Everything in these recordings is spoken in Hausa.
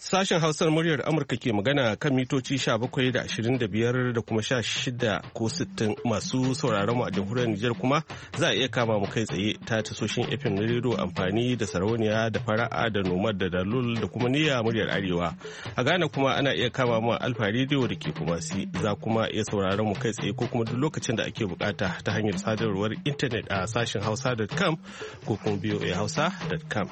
Sashen Hausar muryar Amurka ke magana kan mitoci 17 da 25 da kuma 16 ko 60 masu sauraron mu a jamhuriyar Nijar kuma za a iya kama mu kai tsaye ta tasoshin FM na rediyo amfani da sarauniya da fara'a da nomad da dalul da kuma niyya muryar Arewa. A Ghana kuma ana iya kama mu a Alfa rediyo da ke Kumasi, za kuma iya sauraron mu kai tsaye ko kuma duk lokacin da ake bukata ta hanyar sadarwar intanet a sashen hausa.com ko kuma voahausa.com.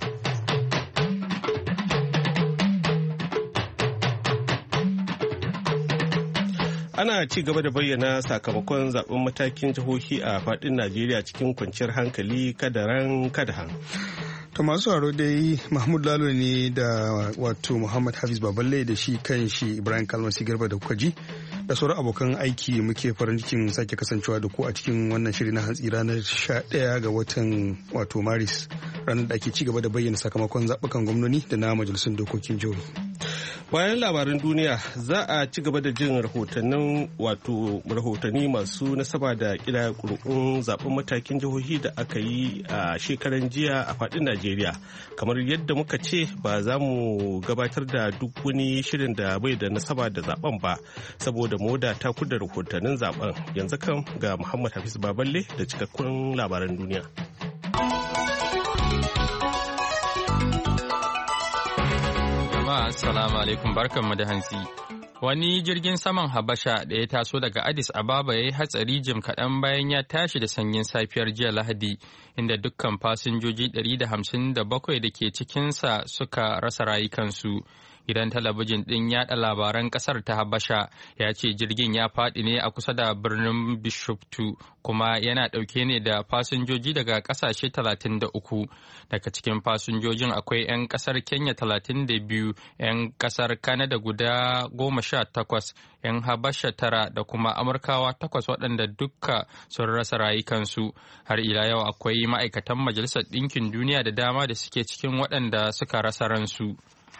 Ana ci gaba da bayyana sakamakon zaben matakin jihohi a fadin Najeriya cikin kwanciyar hankali kadaran kadahan. To masu sauraro dai Mahmud Lalo ne da wato Muhammad Hafiz Baballe da shi kan shi Ibrahim Kalmasi Garba da kuka ji da sauran abokan aiki muke farin cikin sake kasancewa da ku a cikin wannan shiri na hantsi ranar 11 ga watan wato Maris, ranar da ake ci gaba da bayyana sakamakon zaɓukan gwamnoni da na majalisun dokokin jihohi. Bayan labaran duniya za a ci gaba da jin rahotanni masu nasaba da kira kurkun zaben matakin jihohi da aka yi a shekaran jiya a fadin Najeriya. Kamar yadda muka ce ba za mu gabatar da duk wani shirin da bai da nasaba da zaben ba saboda moda ta kuda rahotannin zaben. Yanzu kan ga Muhammad Hafiz Baballe da cikakkun labaran duniya. Assalamu alaikum, barkanmu da hantsi. Wani jirgin saman Habasha da ya taso daga Addis Ababa ya yi hatsari jim kaɗan bayan ya tashi da sanyin safiyar jiya Lahadi, inda dukkan fasinjoji 157 da ke cikinsa suka rasa rayukansu. Gidan talabijin ɗin yaɗa labaran ƙasar ta Habasha ya ce jirgin ya faɗi ne a kusa da birnin Bishoftu kuma yana ɗauke ne da fasinjoji daga ƙasashe 33. Daga cikin fasinjojin akwai 'yan ƙasar Kenya 32, 'yan ƙasar Canada guda 18, 'yan Habasha 9 da kuma Amurkawa 8 waɗanda dukka sun rasa rayukansu. Har ila yau akwai ma'aikatan Majalisar Ɗinkin Duniya da dama da suke cikin waɗanda suka rasa ransu.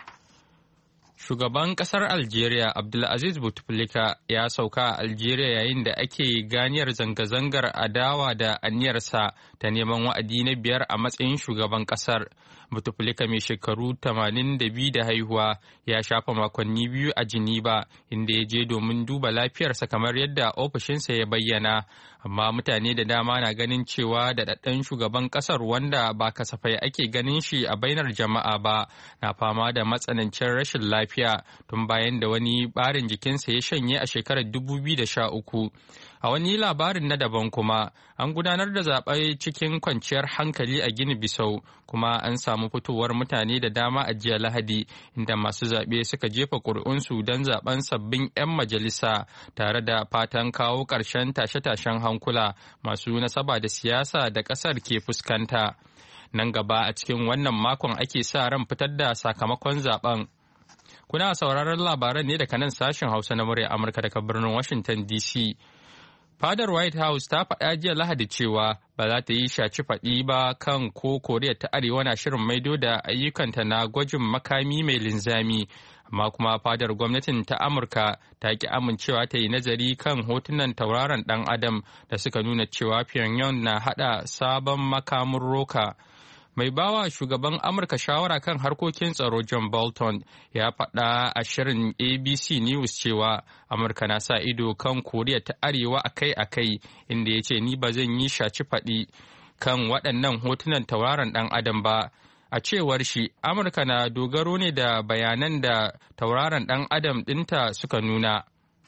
Shugaban ƙasar Algeria Abdulaziz Bouteflika ya sauka a Algeria yayin da ake ganiyar zanga-zangar adawa da aniyarsa ta neman wa'adi na 5 a matsayin shugaban ƙasar. Bouteflika mai shekaru 82 da haihuwa ya shafa makonni 2 a Geneva inda ya je domin duba lafiyarsa kamar yadda ofishinsa ya bayyana. Amma mutane da dama na ganin cewa daɗaɗɗen shugaban ƙasar wanda ba kasafai ake ganin shi a bainar jama'a ba na fama da matsanancin rashin lafiya tun bayan da wani ɓarin jikinsa ya shanye a shekarar 2013. A wani labarin na daban kuma, an gudanar da zaɓe cikin kwanciyar hankali a Gini Bisau, kuma an samu fitowar mutane da dama a jiya Lahadi, inda masu zaɓe suka jefa ƙuri'unsu don zaɓen sabbin 'yan majalisa, tare da fatan kawo ƙarshen tashe-tashen hankula masu nasaba da siyasa da ƙasar ke fuskanta. Nan gaba a cikin wannan makon ake sa ran fitar da sakamakon zaɓen. Kuna sauraron labaran ne daga nan sashen Hausa na murya Amurka daga birnin Washington DC. Fadar White House ta faɗa jiya Lahadi cewa ba za ta yi shaci faɗi ba kan ko Koriya ta Arewa na shirin maido da ayyukanta na gwajin makami mai linzami, amma kuma fadar gwamnatin ta Amurka ta ki amincewa ta yi nazari kan hotunan tauraron ɗan Adam da suka nuna cewa Pyongyang na haɗa sabon makamin roka. Mai bawa shugaban Amurka shawara kan harkokin tsaro John Bolton ya faɗa a shirin ABC News cewa Amurka na sa ido kan Koriya ta Arewa akai-akai, inda ya ce ni ba zan yi shaci faɗi kan waɗannan hotunan tauraron ɗan adam ba. A cewar shi, Amurka na dogaro ne da bayanan da tauraron ɗan adam ɗinta suka nuna.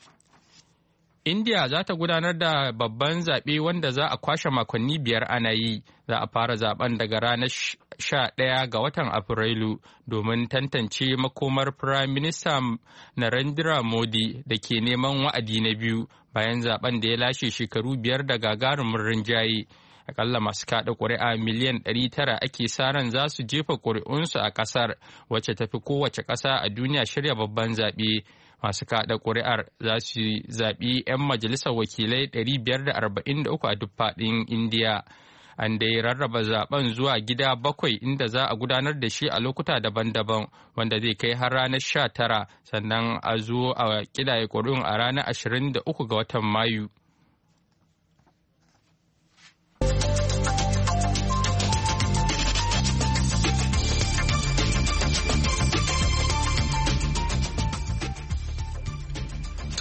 India za ta gudanar da babban zaɓe wanda za a kwashe makonni 5 ana yi. Za a fara zaben daga ranar 11 ga watan Afrilu domin tantance makomar Firayim Minista Narendra Modi da ke neman wa'adi na biyu bayan zaben da ya lashe shekaru 5 da gagarumin rinjaye. Akalla masu kaɗa ƙuri'a miliyan 900 ake sa ran za su jefa ƙuri'unsu a ƙasar wacce tafi kowace ƙasa a duniya shirya babban zaɓe. Masu kaɗa ƙuri'ar za su zaɓi 'yan majalisar wakilai 543 a duk faɗin Indiya. An dai rarraba zaben zuwa gida 7 inda za a gudanar da shi a lokuta daban-daban wanda zai kai har ranar 19 sannan a zo a ƙidaya ƙuri'un a ranar 23 ga watan Mayu.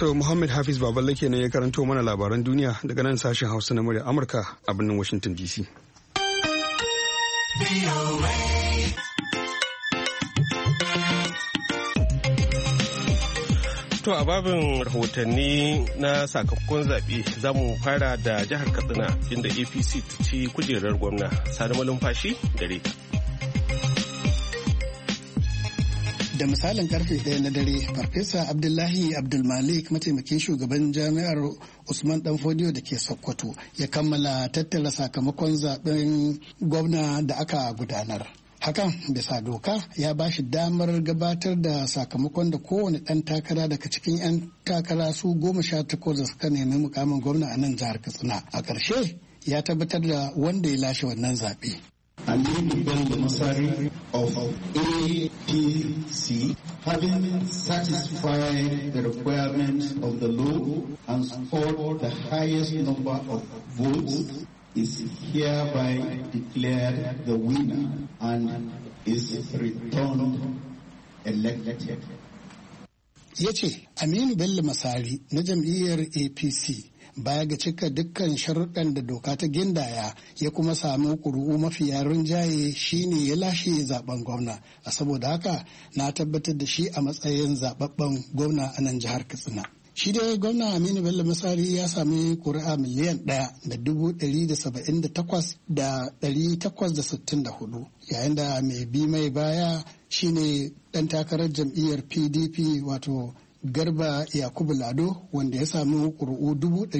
To Muhammad Hafiz Baballe kenan ya karanto mana labaran duniya daga nan sashen Hausa na murya Amurka a birnin Washington DC. To a babin rahotanni na sakamakon zaɓe za mu fara da jihar Katsina inda APC ta ci kujerar gwamna. Sani Malumfashi gare ka. Da misalin karfe 1 na dare, Farfesa Abdullahi Abdulmalik, mataimakin shugaban jami'ar Usman Danfodiyo da ke Sokoto, ya kammala tattara sakamakon zaben gwamna da aka gudanar. Hakan bisa doka ya ba shi damar gabatar da sakamakon da kowane ɗan takara daga cikin 'yan takara su 18 da suka nemi mukamin gwamna a nan jihar Katsina. A ƙarshe ya tabbatar da wanda ya lashe wannan zaɓe. Aminu Bello Masari of APC, having satisfied the requirements of the law and scored the highest number of votes, is hereby declared the winner and is returned elected. Ya ce Aminu Bello Masari na jam'iyyar APC baya ga cika dukkan sharuɗan da doka ta gindaya ya kuma samu ƙuri'u mafiya rinjaye shine ya lashe zaben gwamna. A saboda haka na tabbatar da shi a matsayin zababben gwamna a nan jihar Katsina. Shi dai gwamna Aminu Bello Masari ya sami ƙuri'a miliyan 1,178,864 yayin da mai bi mai baya shine ɗan takarar jam'iyyar PDP wato Garba Yakubu Lado wanda ya sami ƙuri'u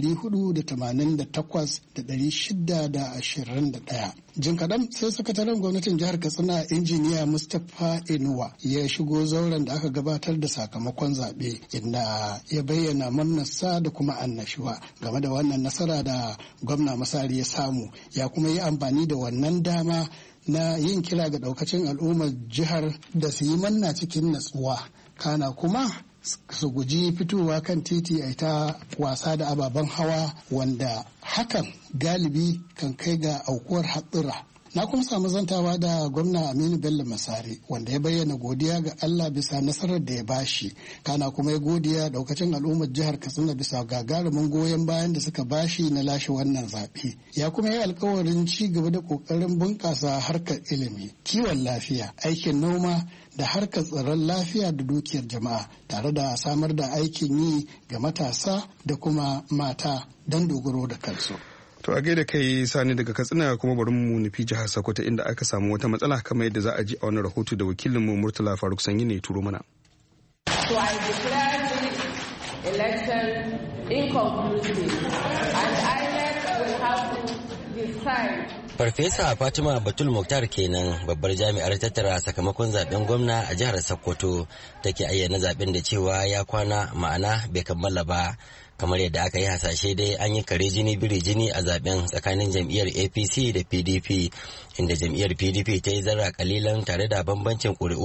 488,621. Jin kaɗan sai sakataren gwamnatin jihar Katsina injiniya Mustapha Inuwa ya shigo zauren da aka gabatar da sakamakon zaɓe inda ya bayyana murnarsa da kuma annashuwa game da wannan nasara da gwamna Masari ya samu, ya kuma yi amfani da wannan dama na yin kira ga ɗaukacin al'ummar jihar da su yi manna cikin natsuwa, kana kuma su guji fitowa kan titi a ta wasa da ababen hawa wanda hakan galibi kan kai ga aukuwar hatsura. Na kuma samu zantawa da gwamna Aminu Bello Masari wanda ya bayyana godiya ga Allah bisa nasarar da ya bashi, kana kuma ya godiya daukacin al'ummar jihar Katsina bisa gagarumin goyon bayan da suka bashi na lashe wannan zaɓe. Ya kuma yi alkawarin ci gaba da ƙoƙarin bunƙasa harkar ilimi, kiwon lafiya, aikin noma da harkar tsaron lafiya da dukiyar jama'a tare da samar da aikin yi ga matasa da kuma mata don dogaro da kansu. To a gaida kai Sani daga Katsina, kuma bari mu nufi jihar Sokoto inda aka samu wata matsala kamar yadda za a ji a wani rahoto da wakilinmu Murtala Faruk Sanyi ne turo mana. So I declare this election inconclusive and INEC will have to decide. Farfesa Fatima Batul Muktar kenan, babbar jami'ar tattara sakamakon zaben gwamna a jihar Sokoto, take ayyana zaben da cewa ya kwana, ma'ana bai kammala ba. Kamar yadda aka yi hasashe dai an yi kare jini biri jini a zaben tsakanin jam'iyyar APC da PDP, inda jam'iyyar PDP ta yi zarra kalilan tare da bambancin ƙuri'u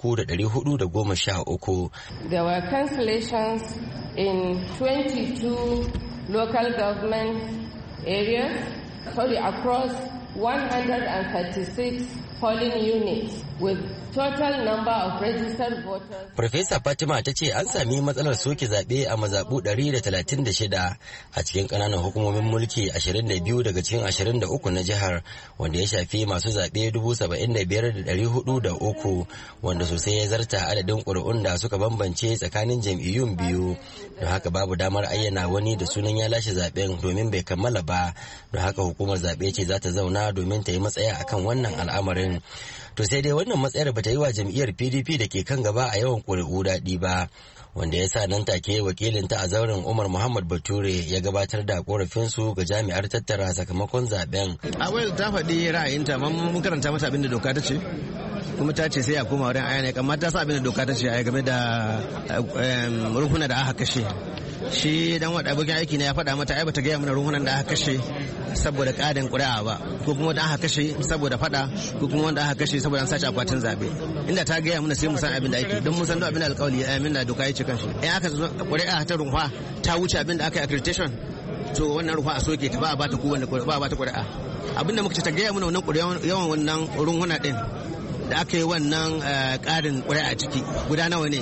3,413. There were cancellations in 22 local government areas, across 136 polling units with total number of registered voters. Farfesa Fatima ta ce an sami matsalar soke zaɓe a mazaɓu 136 a cikin ƙananan hukumomin mulki 22 daga cikin 23 na jihar, wanda ya shafi masu zaɓe 75,403, wanda sosai ya zarta adadin ƙuri'un da suka bambance tsakanin jam'iyyun biyu. Don haka babu damar ayyana wani da sunan ya lashe zaɓen domin bai kammala ba. Don haka hukumar zaɓe ce za ta zauna domin ta yi matsaya akan wannan al'amarin. To sai dai wannan matsayar bata yi wa jam'iyyar PDP da ke kan gaba a yawan ƙuri'u daɗi ba, wanda ya sa nan take wakilinta a zauren Umar Muhammad Bature ya gabatar da korafinsu ga jami'ar tattara sakamakon zaben. Awal ta faɗi ra'ayinta, amma mun karanta mata abin da doka ta ce, kuma ta ce sai a koma wurin INEC, amma ta sa abin da doka ta ce a game da ruhuna da aka kashe. Shi dan wada abokin aiki ne ya faɗa mata ai bata gaya mana ruhunan da aka kashe saboda ƙarin ƙuri'a ba, ko kuma wanda aka kashe saboda faɗa, ko kuma wanda aka kashe saboda an sace akwatin zabe. Inda ta gaya mana sai mu san abin da ake, don mun san duk abin da alƙawari amin da doka ya ce kanshi. In aka ƙuri'a ta ruwa ta wuce abin da aka yi accreditation, to wannan ruwa a soke ta, ba a bata kowanne ba a bata ƙuri'a. Abin da muka ce ta gaya mana wannan yawan wannan ruhuna din da aka yi wannan ƙarin ƙuri'a ciki guda nawa ne,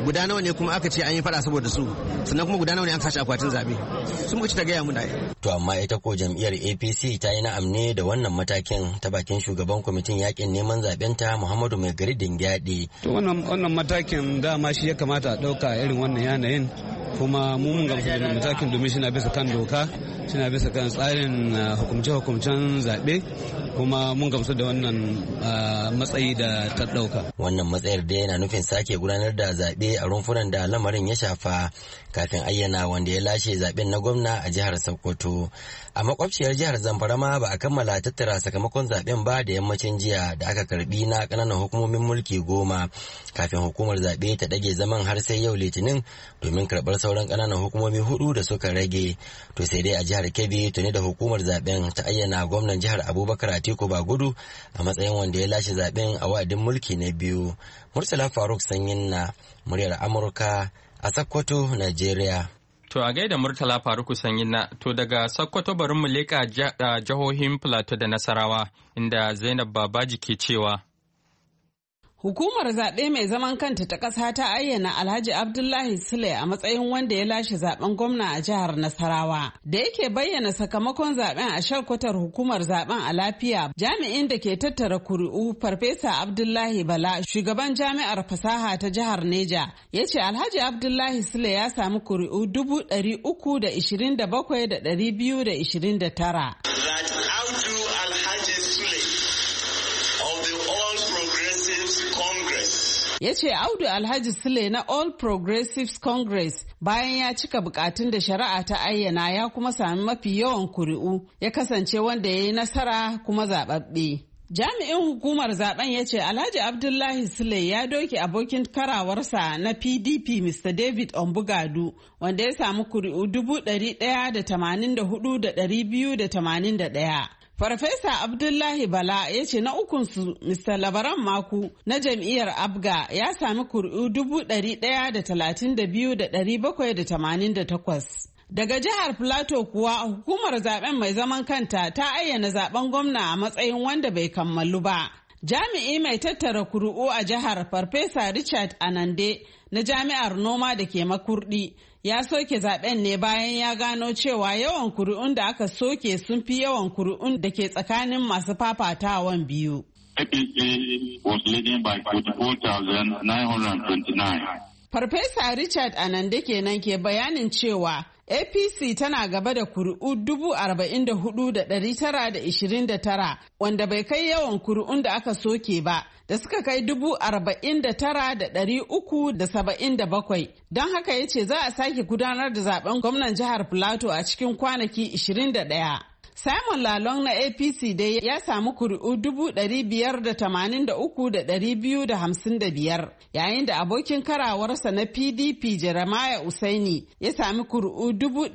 guda nawa ne kuma aka ce an yi fada saboda su, sannan kuma guda nawa ne an sace akwatin zabe, sun muka ci ta gaya mu da. To amma ita ko jam'iyyar APC ta yi na'am ne da wannan matakin, ta bakin shugaban kwamitin yakin neman zaben ta Muhammadu Mai Gari Dingyadi. To wannan matakin dama shi ya kamata a ɗauka irin wannan yanayin, kuma mu mun gamsu da matakin domin shi na bisa kan doka, shi na bisa kan tsarin hukumce-hukumcen zaɓe, kuma mun gamsu da wannan matsayi da ta ɗauka. Wannan matsayar da yana nufin sake gudanar da zaɓe a rumfunan da lamarin ya shafa kafin ayyana wanda ya lashe zaɓen na gwamna a jihar Sokoto. A makwabciyar jihar Zamfara ma ba a kammala tattara sakamakon zaɓen ba da yammacin jiya da aka karbi na ƙananan hukumomin mulki 10 kafin hukumar zaɓe ta ɗage zaman har sai yau Litinin domin karɓar sauran ƙananan hukumomi 4 da suka rage. To sai dai a jihar Kebbi tuni da hukumar zaɓen ta ayyana gwamnan jihar Abubakar Atiku Bagudu a matsayin wanda ya lashe zaɓen a wa'adin mulki na 2. Murtala Faruk Sanyin na muryar Amurka a Sokoto, Najeriya. To a gaida Murtala Faruku Sanyin na, to daga Sokoto bari mu leƙa jihohin Plateau da Nasarawa inda Zainab Babaji ke cewa. Hukumar zaɓe mai zaman kanta ta ƙasa ta ayyana Alhaji Abdullahi Sule a matsayin wanda ya lashe zaɓen gwamna a jihar Nasarawa. Da yake bayyana sakamakon zaɓen a shalkwatar hukumar zaɓen a lafiya, jami'in da ke tattara kuri'u Farfesa Abdullahi Bala, shugaban jami'ar fasaha ta jihar Neja, ya ce Alhaji Abdullahi Sule ya sami kuri'u 327,229. Ya ce Audu Alhaji Sule na All Progressives Congress bayan ya cika bukatun da shari'a ta ayyana ya kuma sami mafi yawan kuri'u ya kasance wanda ya yi nasara kuma zaɓaɓɓe. Jami'in hukumar zaben ya ce Alhaji Abdullahi Sule ya doke abokin karawarsa na PDP Mr. David Ombugadu wanda ya samu kuri'u 184,281. Farfesa Abdullahi Bala ya ce na ukunsu Mr. Labaran Maku na jam'iyyar Abga ya sami kuri'u 132,788. Daga jihar Plateau kuwa hukumar zaben mai zaman kanta ta ayyana zaben gwamna a matsayin wanda bai kammalu ba. Jami'i mai tattara kuri'u a jihar Farfesa Richard Anande na jami'ar noma da ke Makurdi ya soke zaben ne bayan ya gano cewa yawan kuri'un da aka soke sun fi yawan kuri'un da ke tsakanin masu fafatawan biyu. APC was leading by 44,929. Farfesa Richard Anande kenan ke bayanin cewa APC tana gaba da kuri'u 44,929 wanda bai kai yawan kuri'un da aka soke ba da suka kai 49,377. Don haka ya ce za a sake gudanar da zaben gwamnan jihar Plateau a cikin kwanaki 21. Simon Lalong na APC dai ya samu kuri'u 583,255 yayin da abokin karawarsa na PDP Jeremiah Usaini ya sami kuri'u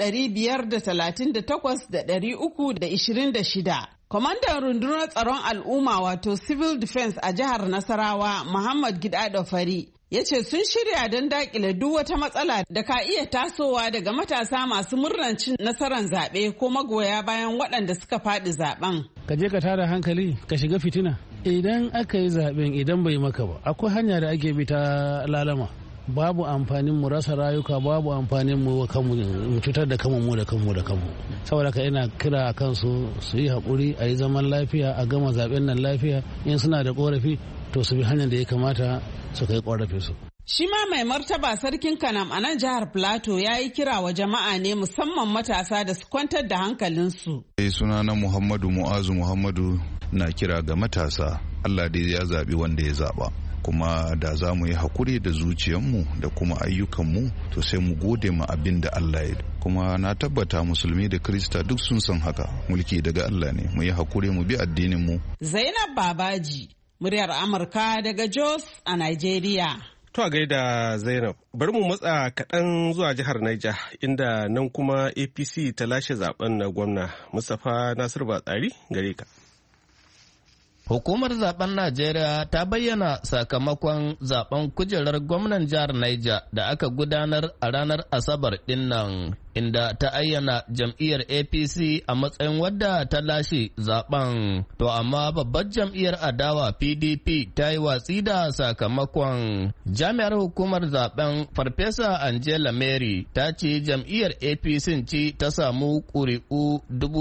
538,326. Kwamandan rundunar tsaron al'umma wato Civil Defense a jihar Nasarawa Muhammad Gidado Fari ya ce sun shirya don dakile duk wata matsala da ka iya tasowa daga matasa masu murnar cin nasarar zaɓe ko magoya bayan waɗanda suka faɗi zaɓen. Ka je ka tada hankali ka shiga fitina idan aka yi zaɓen idan bai maka ba akwai hanya da ake bi ta lalama. Babu amfanin mu rasa rayuka, babu amfanin mu cutar da kanmu da kanmu. Saboda ka ina kira kansu su yi haƙuri a yi zaman lafiya a gama zaɓen nan lafiya, in suna da ƙorafi to su bi hanyar da ya kamata su kai ƙorafin su. Shi ma mai martaba sarkin Kanam a nan jihar Plateau ya yi kira wa jama'a ne musamman matasa da su kwantar da hankalinsu. Sunana Muhammadu Mu'azu Muhammadu na kira ga matasa, Allah dai ya zaɓi wanda ya zaɓa. Kuma da za mu yi hakuri da zuciyarmu da kuma ayyukanmu to sai mu gode ma abin da Allah ya kuma na tabbata musulmi da Kirista duk sun san haka mulki daga Allah ne mu yi hakuri mu bi addinin mu. Zainab Babaji, muryar Amurka daga Jos a Nigeria. To a gaida Zainab, bari mu matsa kaɗan zuwa jihar Niger inda nan kuma APC ta lashe zaben na gwamna. Mustapha Nasir Batsari gare ka. Hukumar zaben Najeriya ta bayyana sakamakon zaben kujerar gwamnan jihar Niger da aka gudanar a ranar Asabar dinnan, inda ta ayyana jam'iyyar APC a matsayin wadda ta lashe zaben. To amma babbar jam'iyyar adawa PDP ta yi watsi da sakamakon. Jami'ar hukumar zaben Farfesa Angela Mary ta ce jam'iyyar APC ce ta samu ƙuri'u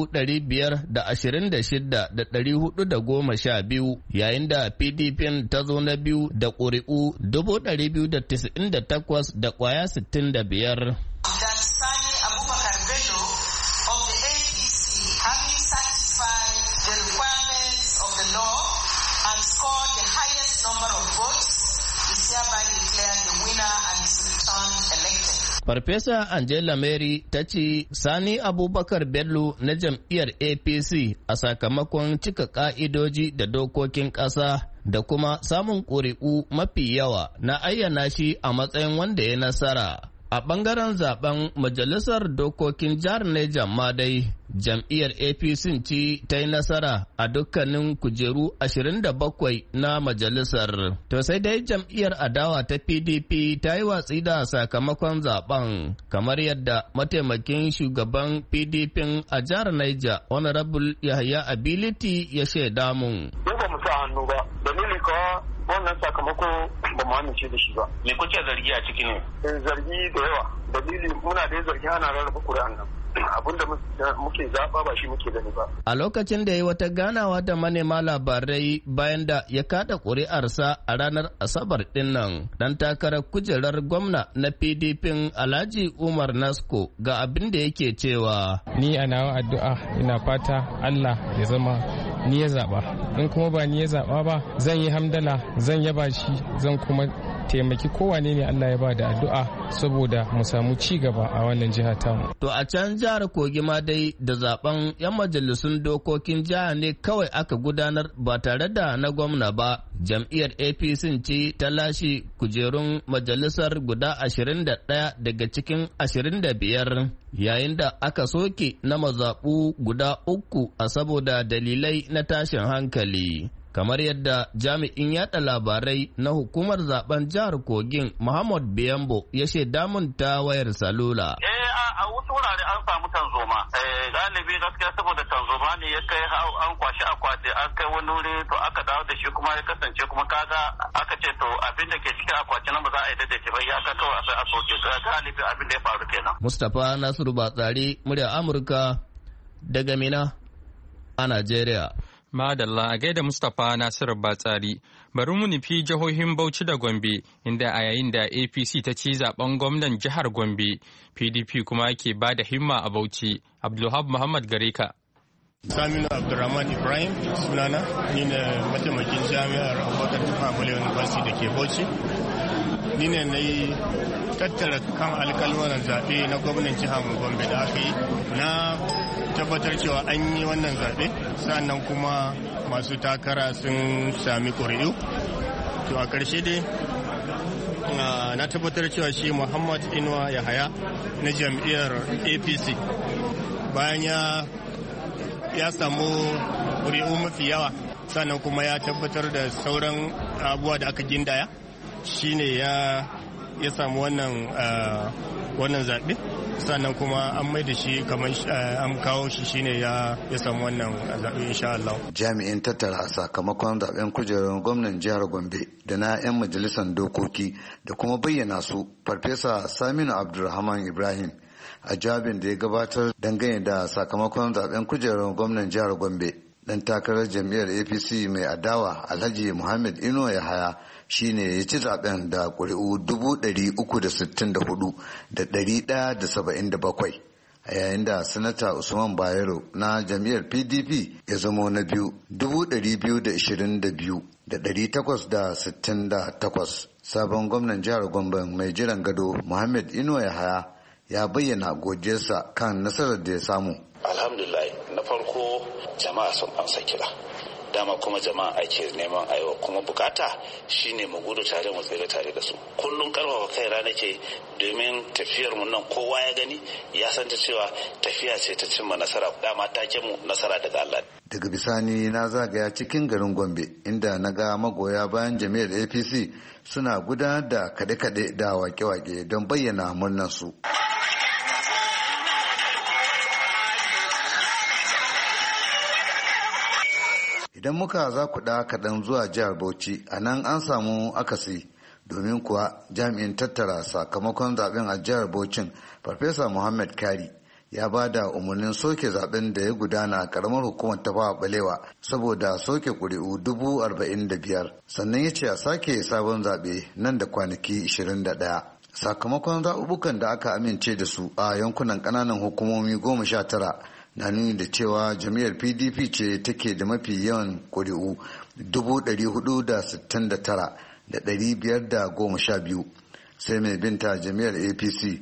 526,412 yayin da PDP ta zo na biyu da ƙuri'u 298,65. Farfesa Angela Mary ta ce Sani Abubakar Bello na jam'iyyar APC a sakamakon cika ƙa'idoji da dokokin ƙasa da kuma samun ƙuri'u mafi yawa na ayyana shi a matsayin wanda ya nasara. A ɓangaren zaben majalisar dokokin jihar Niger ma dai jam'iyyar APC ce ta yi nasara a dukkanin kujeru 27 na majalisar. To sai dai jam'iyyar adawa ta PDP ta yi watsi da sakamakon zaben kamar yadda mataimakin shugaban PDP a jihar Niger Honorable Yahaya Ability ya shaida mun. Ba mu sa hannu ba, dalili kawa wannan sakamako ba mu amince da shi ba. Me kuke zargi a ciki ne? Zargi da yawa. Dalili muna da zargi ana rarraba kuri'an nan. Abinda muke zaɓa ba shi muke gani ba. A lokacin da ya yi wata ganawa da manema labarai bayan da ya kada ƙuri'arsa a ranar Asabar ɗin nan, ɗan takarar kujerar gwamna na PDP Alhaji Umar Nasko ga abin da yake cewa. Ni a nawa addu'a ina fata Allah ya zama ni ya zaɓa. In kuma ba ni ya zaɓa ba zan yi hamdala, zan yaba shi, zan kuma taimaki kowane ne Allah ya ba da addu'a saboda mu samu ci gaba a wannan jiha tamu. To a can jihar Kogi ma dai da zaben 'yan majalisun dokokin jiha ne kawai aka gudanar ba tare da na gwamna ba. Jam'iyyar APC ce ta lashe kujerun majalisar guda 21 daga cikin 25 yayin da aka soke na mazaɓu guda 3 a saboda dalilai na tashin hankali. Kamar yadda jami'in yada labarai na hukumar zaben jihar Kogin Muhammad Biyambo ya shaida mun ta wayar salula. A wasu wurare an samu tanzoma. Galibi gaskiya saboda tanzoma ne ya kai an kwashi akwati an kai wani wuri to aka dawo da shi kuma ya kasance kuma kaga aka ce to abin da ke cikin akwati nan ba za a yi daidaita ba ya ka kawai sai a soke galibi abin da ya faru kenan. Mustapha Nasiru Batsari murya Amurka daga Mina a Najeriya. Madalla a gaida Mustapha Nasiru Batsari. Bari mu nufi jihohin Bauchi da Gombe, inda a yayin da APC ta ci zaben gwamnan jihar Gombe, PDP kuma ke ba da himma a Bauchi. Abdulhab Muhammad Gareka. Saminu Abdulrahman Ibrahim sunana, ni ne mataimakin jami'ar Abubakar Tafawa Balewa University da ke Bauchi. Ni ne na yi tattara kan alkalmarin zaɓe na gwamnan jihar Gombe da aka yi. Na tabbatar cewa an yi wannan zaɓe, sannan kuma masu takara sun sami ƙuri'u. To a ƙarshe dai na tabbatar cewa shi Muhammad Inuwa Yahaya na jam'iyyar APC bayan ya samu ƙuri'u mafi yawa, sannan kuma ya tabbatar da sauran abubuwa da aka gindaya shine ya samu wannan zaɓe, sannan kuma an mai da shi kamar an kawo shi shine ya samu wannan zaɓe insha Allah. Jami'in tattara sakamakon zaɓen kujerar gwamnan jihar Gombe da na 'yan majalisar dokoki da kuma bayyana su Farfesa Saminu Abdulrahman Ibrahim a jawabin da ya gabatar dangane da sakamakon zaɓen kujerar gwamnan jihar Gombe. Dan takarar jam'iyyar APC mai adawa Alhaji Muhammad Inuwa Yahaya shine ya ci zaben da ƙuri'u 364,177 a yayin da sanata Usman Bayero na jam'iyyar PDP ya zamo na biyu 222,868. Sabon gwamnan jihar Gombe mai jiran gado Muhammad Inuwa Yahaya ya bayyana godiyarsa kan nasarar da ya samu. Alhamdulillah, na farko jama'a sun amsa kira, dama kuma jama'a ake neman aiwa, kuma bukata shine mu gudu tare mu tsira tare da su. Kullum karfafa kai rana ke domin tafiyar mu nan kowa ya gani ya san ta cewa tafiya ce ta cimma nasara, dama take mu nasara daga Allah. Daga bisani na zagaya cikin garin Gombe inda na ga magoya bayan jami'ar APC suna gudanar da kade-kade da wake-wake don bayyana murnar su. Idan muka za ku da kaɗan zuwa jihar Bauchi, a nan an samu akasi domin kuwa jami'in tattara sakamakon zaben a jihar Bauchin Farfesa Muhammad Kari ya ba da umarnin soke zaben da ya gudana a karamar hukumar Tafawa Balewa saboda soke ƙuri'u 45,000 sannan ya ce a sake sabon zaɓe nan da kwanaki 21. Sakamakon zaɓuɓɓukan da aka amince da su a yankunan ƙananan hukumomi 19 na nuni da cewa jam'iyyar PDP ce take da mafi yawan ƙuri'u 469,512 sai mai binta jam'iyyar APC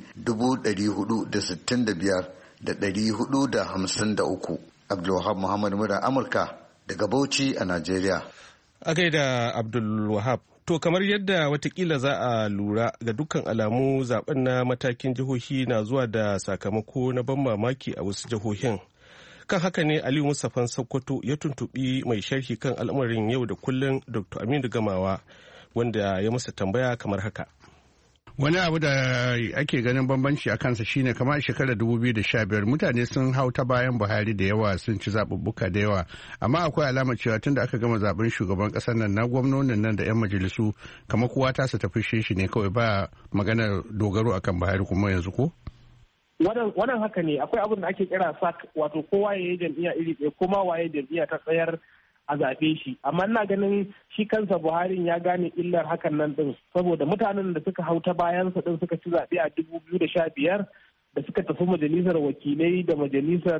465,453. Abdulwahab Muhammad Mura Amurka daga Bauchi a Najeriya. A gaida Abdulwahab. To kamar yadda watakila za a lura ga dukkan alamu zaben na matakin jihohi na zuwa da sakamako na ban mamaki a wasu jihohin. Kan haka ne Aliyu Mustapha Sokoto ya tuntuɓi mai sharhi kan al'amarin yau da kullum Dr. Aminu Gamawa wanda ya masa tambaya kamar haka. Wani abu da ake ganin bambanci a kansa shine kamar shekarar 2015 mutane sun hau ta bayan Buhari da yawa sun ci zaɓuɓɓuka da yawa amma akwai alamar cewa tunda aka gama zaben shugaban ƙasar nan na gwamnonin nan da 'yan majalisu kamar kowa ta su tafi shi ne kawai ba maganar dogaro akan Buhari kuma yanzu ko? Wannan haka ne akwai abin da ake kira SAC wato kowa ya yi jam'iyya iri ɗaya kuma waye jam'iyya ta tsayar a zaɓe shi amma ina ganin shi kansa Buhari ya gane illar hakan nan din saboda mutanen da suka hau ta bayansa din suka ci zaɓe a 2015 da suka tafi majalisar wakilai da majalisar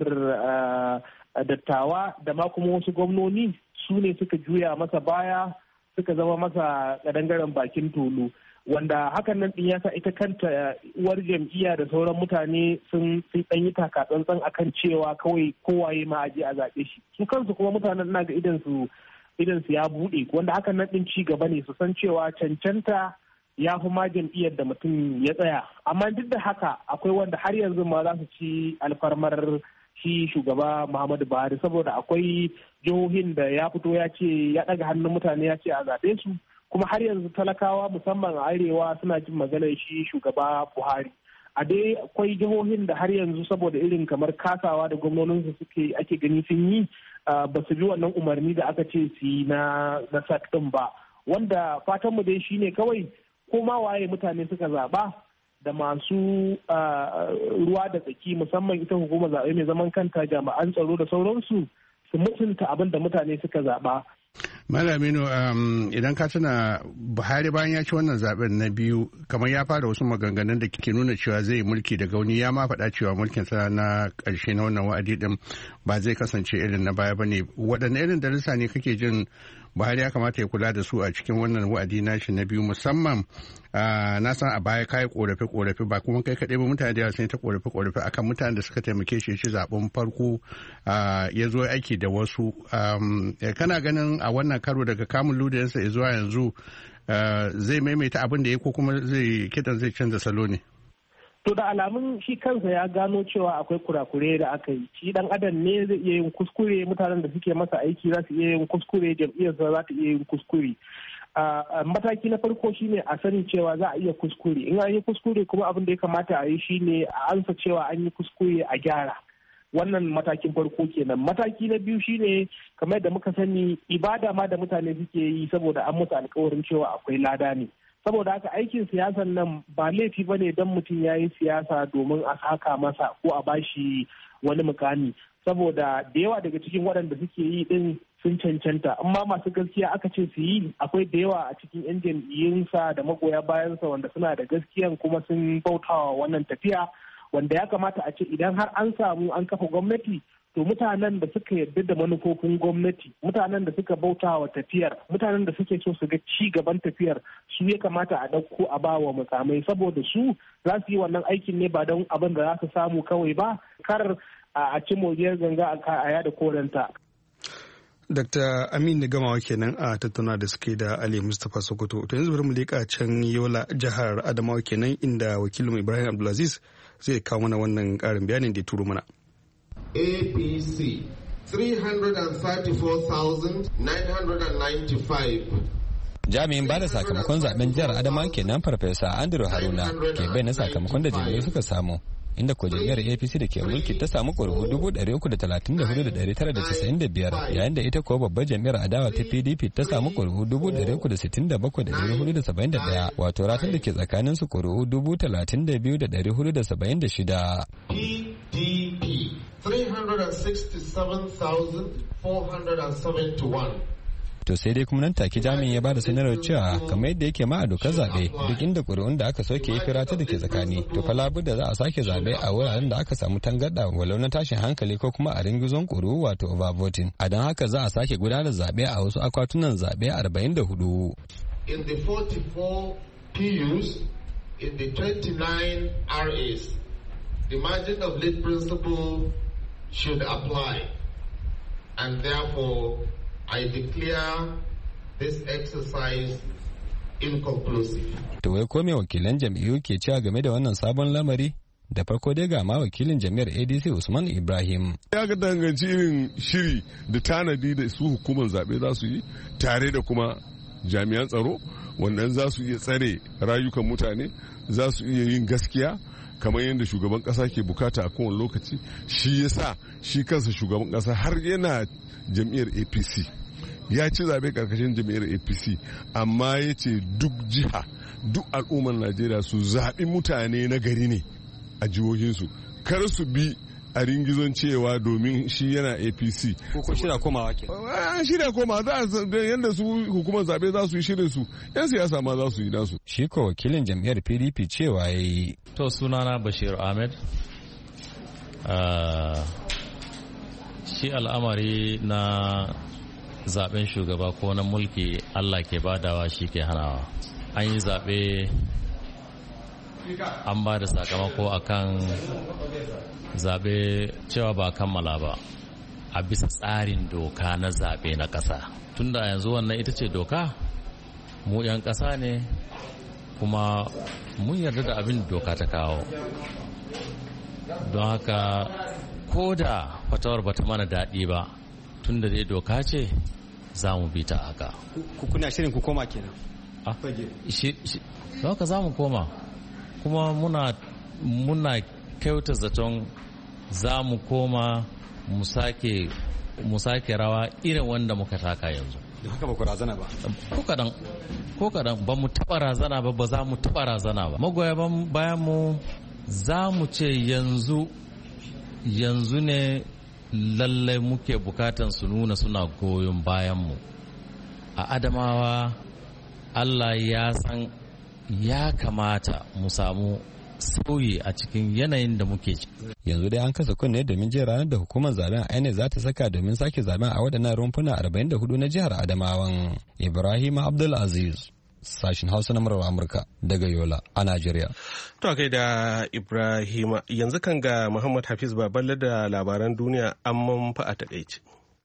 dattawa da ma kuma wasu gwamnoni su ne suka juya masa baya suka zama masa kadangaren bakin tulu wanda hakan nan din ya sa ita kanta uwar jam'iyya da sauran mutane sun dan yi taka tsantsan akan cewa kawai kowaye ma aje a zaɓe shi su kansu kuma mutanen na ga idan su ya buɗe wanda hakan nan din ci gaba ne su san cewa cancanta ya fi ma jam'iyyar da mutum ya tsaya amma duk da haka akwai wanda har yanzu ma za su ci alfarmar shi shugaba Muhammadu Buhari saboda akwai jihohin da ya fito ya ce ya ɗaga hannun mutane ya ce a zaɓe su kuma har yanzu talakawa musamman a arewa suna jin maganar shi shugaba Buhari. A dai akwai jihohin da har yanzu saboda irin kamar kasawa da gwamnoninsu ake gani sun yi ba su bi wannan umarni da aka ce su yi na SAC ɗin ba. Wanda fatanmu dai shine kawai ko ma waye mutane suka zaɓa da masu ruwa da tsaki musamman ita hukumar zaɓe mai zaman kanta jami'an tsaro da sauransu su mutunta abin da mutane suka zaɓa. Malamino idan ka tuna Buhari bayan ya ci wannan zaben na biyu kamar ya fara wasu maganganun da ke nuna cewa zai mulki da gauni ya ma faɗa cewa mulkin sa na ƙarshe na wannan wa'adi din ba zai kasance irin na baya bane waɗanne irin darussa ne kake jin Buhari ya kamata ya kula da su a cikin wannan wa'adi nashi na biyu musamman na san a baya kai korafe ba kuma kai kaɗai ba mutane da yawa sun ta korafe akan mutanen da suka taimake shi zaben farko ya zo aiki da wasu kana ganin a wannan karo daga kamun ludayensa zuwa yanzu zai maimaita abin da ya ko kuma zai canza salo ne? To da alamun shi kansa ya gano cewa akwai kurakure da aka yi. Shi dan adam ne zai iya yin kuskure mutanen da suke masa aiki za su iya yin kuskure jam'iyyarsa za ta iya yin kuskure. Mataki na farko shine a sani cewa za a iya kuskure. In an yi kuskure kuma abin da ya kamata a yi shine a ansa cewa an yi kuskure a gyara. Wannan matakin farko kenan. Mataki na biyu shine kamar da muka sani ibada ma da mutane suke yi saboda an musu alkawarin cewa akwai lada ne. Saboda haka aikin siyasan nan ba laifi ba ne don mutum ya yi siyasa domin a saka masa ko a bashi wani mukami. Saboda da yawa daga cikin waɗanda suke yi din sun cancanta. Amma masu gaskiya aka ce su yi akwai da yawa a cikin 'yan jam'iyyunsa da magoya bayansa wanda suna da gaskiyan kuma sun bautawa wannan tafiya. Wanda ya kamata a ce idan har an samu an kafa gwamnati to mutanen da suka yarda da manufofin gwamnati mutanen da suka bauta wa tafiyar mutanen da suke so su ga ci gaban tafiyar su ya kamata a ɗauko a ba wa mukamai saboda su za su yi wannan aikin ne ba don abin da za su samu kawai ba kar a ci moriyar ganga a yada koranta. Dr. Aminu Gamawa kenan a tattauna da suke da Ali Mustapha Sokoto. To yanzu bari mu leƙa can Yola jihar Adamawa kenan inda wakilin Ibrahim Abdulaziz zai kawo mana wannan ƙarin bayanin da ya turo mana. APC 334,995. Jami'in bada sakamakon zaben jihar Adamawa kenan Farfesa Andrew Haruna ke bayyana sakamakon da jami'ai suka samu. inda ko jam'iyyar APC da ke mulki ta samu ƙuri'u 334,995 yayin da ita kuwa babbar jam'iyyar adawa ta PDP ta samu ƙuri'u 367,471 wato ratar da ke tsakanin su ƙuri'u 32,476. PDP 367,471. To sai dai kuma nan take jami'in ya bada sanarwar cewa kamar yadda yake ma a dokar zaɓe duk inda ƙuri'un da aka soke ya fira ta da ke tsakani to fa da za a sake zaɓe a wuraren da aka samu tangarɗa walau na tashin hankali ko kuma a ringizon ƙuri'u wato overvoting. A don haka za a sake gudanar zaɓe a wasu akwatunan zaɓe 44. In the 44 PUs, in the 29 RAs, the margin of lead principle should apply, and therefore I declare this exercise inconclusive. To wai ko me wakilan jam'iyyu ke cewa game da wannan sabon lamari? Da farko dai ga ma wakilin jam'iyyar ADC Usman Ibrahim. Ya ga danganci irin shiri da tanadi da su hukumar zaɓe za su yi tare da kuma jami'an tsaro wannan za su iya tsare rayukan mutane, za su iya yin gaskiya kamar yadda shugaban kasa ke bukata a kowane lokaci. Shi yasa shi kansa shugaban kasa har yana jam'iyyar APC ya ci zaɓe karkashin jam'iyyar APC, amma ya ce duk jiha duk al'ummar Najeriya su zaɓi mutane na gari ne a jihohinsu, kar su bi a ringizon cewa domin shi yana APC. Ko shirya komawa ke? An shirya komawa za a yadda su hukumar zaɓe za su yi shirin su, 'yan siyasa ma za su yi nasu. Shi ko wakilin jam'iyyar PDP cewa ya yi. To sunana Bashir Ahmed. Shi al'amari na zaben shugaba ko na mulki Allah ke badawa shi ke hanawa. An yi zaɓe an ba da sakamako akan zaɓe cewa ba kammala ba a bisa tsarin doka na zaɓe na ƙasa. Tunda yanzu wannan ita ce doka, mu 'yan ƙasa ne kuma mun yarda da abin doka ta kawo. Don haka ko da fatawar bata mana daɗi ba, tunda dai doka ce za mu bi ta haka. Kuna shirin ku koma kenan? Don haka za mu koma. Kuma muna kyauta zaton za mu koma mu sake rawa irin wanda muka taka yanzu. Da haka ba ku razana ba? Ko kadan ba mu taɓa razana ba za mu taɓa razana ba. Magoya bayan mu za mu ce yanzu ne lallai muke bukatan su nuna suna goyon bayan mu. A Adamawa Allah ya san ya kamata mu samu sauyi a cikin yanayin da muke ci. Yanzu dai an kasa kunne domin jin ranar da hukumar zaben INEC za ta saka domin sake zaben a waɗannan rumfuna 44 na jihar Adamawan. Ibrahim Abdulaziz, sashin Hausa na murar Amurka daga Yola a Najeriya. To kai da Ibrahim, yanzu kan ga Muhammad Hafiz Baballe da labaran duniya amman fa a takaice.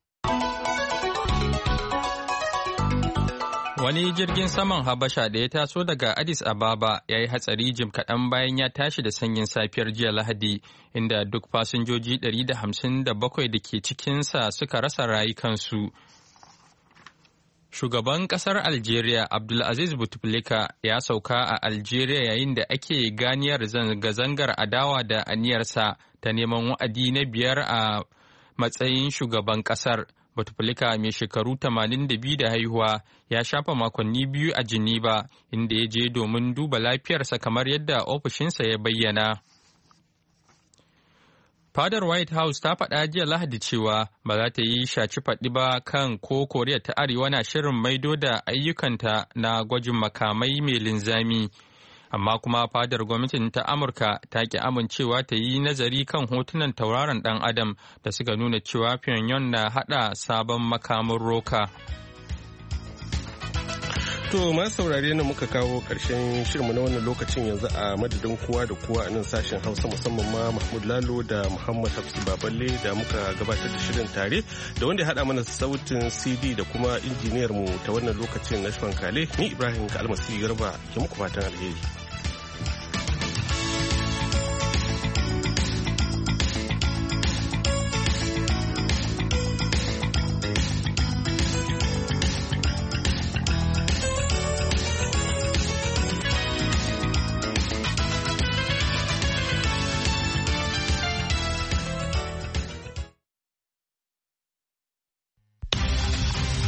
Wani jirgin saman Habasha da ya taso daga Addis Ababa ya yi hatsari jim kaɗan bayan ya tashi da sanyin safiyar jiya Lahadi, inda duk fasinjoji 157 da ke cikinsa suka rasa rayukansu. Shugaban ƙasar Algeria Abdulaziz Bouteflika ya sauka a Algeria yayin da ake ganiyar zanga-zangar adawa da aniyarsa ta neman wa'adi na 5 a matsayin shugaban ƙasar. Bouteflika mai shekaru 82 da haihuwa ya shafa makonni 2 a Geneva inda ya je domin duba lafiyarsa kamar yadda ofishinsa ya bayyana. Fadar White House ta faɗa jiya Lahadi cewa ba za ta yi shaci faɗi ba kan ko Koriya ta Arewa na shirin maido da ayyukanta na gwajin makamai mai linzami. Amma kuma fadar gwamnatin ta Amurka ta ki amincewa ta yi nazari kan hotunan tauraron ɗan Adam da suka nuna cewa Pyongyang na haɗa sabon makamin roka. To masu saurare na muka kawo ƙarshen shirinmu na wannan lokacin yanzu a madadin kowa da kowa a nan sashen Hausa musamman ma Mahmud Lalo da Muhammad Hafsu Baballe da muka gabatar da shirin tare da wanda ya haɗa mana sautin CD da kuma injiniyar mu ta wannan lokacin na Kale ni Ibrahim Kalmasi Garba ke muku fatan alheri.